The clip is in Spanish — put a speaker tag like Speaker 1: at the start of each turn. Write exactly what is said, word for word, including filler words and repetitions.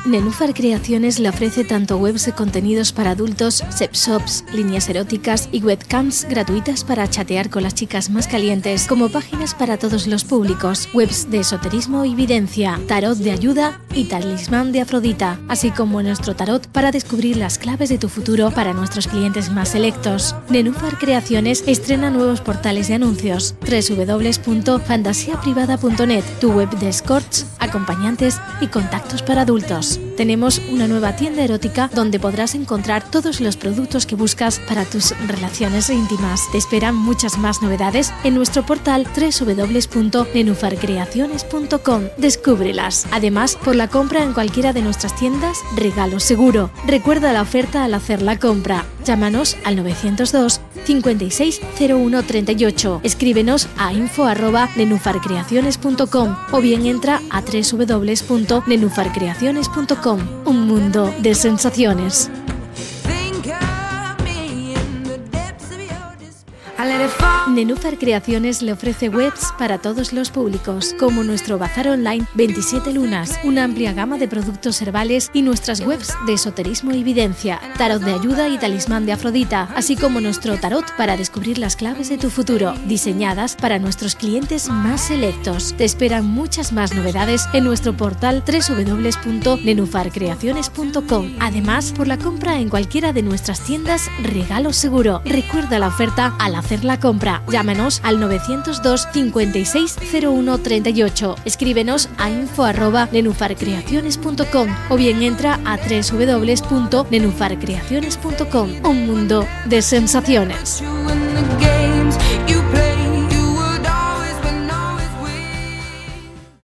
Speaker 1: Nenúfar Creaciones le ofrece tanto webs de contenidos para adultos, sex shops, líneas eróticas y webcams gratuitas para chatear con las chicas más calientes, como páginas para todos los públicos, webs de esoterismo y videncia, tarot de ayuda y talismán de Afrodita, así como nuestro tarot para descubrir las claves de tu futuro para nuestros clientes más selectos. Nenúfar Creaciones estrena nuevos portales de anuncios: doble u doble u doble u punto fantasía privada punto net, tu web de escorts, acompañantes y contactos para adultos. Tenemos una nueva tienda erótica donde podrás encontrar todos los productos que buscas para tus relaciones íntimas. Te esperan muchas más novedades en nuestro portal doble u doble u doble u punto nenúfar creaciones punto com. Descúbrelas. Además, por la compra en cualquiera de nuestras tiendas, regalo seguro. Recuerda la oferta al hacer la compra. Llámanos al novecientos dos, cincuenta y seis, cero uno, treinta y ocho. Escríbenos a info arroba nenúfar creaciones punto com o bien entra a doble u doble u doble u punto nenúfar creaciones punto com. Un mundo de sensaciones. Nenúfar Creaciones le ofrece webs para todos los públicos, como nuestro bazar online veintisiete lunas, una amplia gama de productos herbales y nuestras webs de esoterismo y videncia, tarot de ayuda y talismán de Afrodita, así como nuestro tarot para descubrir las claves de tu futuro, diseñadas para nuestros clientes más selectos. Te esperan muchas más novedades en nuestro portal doble u doble u doble u punto nenúfar creaciones punto com. Además, por la compra en cualquiera de nuestras tiendas, regalo seguro. Recuerda la oferta al hacer la compra. Llámanos al novecientos dos, cincuenta y seis, cero uno, treinta y ocho. Escríbenos a info arroba nenúfar creaciones punto com o bien entra a doble u doble u doble u punto nenúfar creaciones punto com. Un mundo de sensaciones.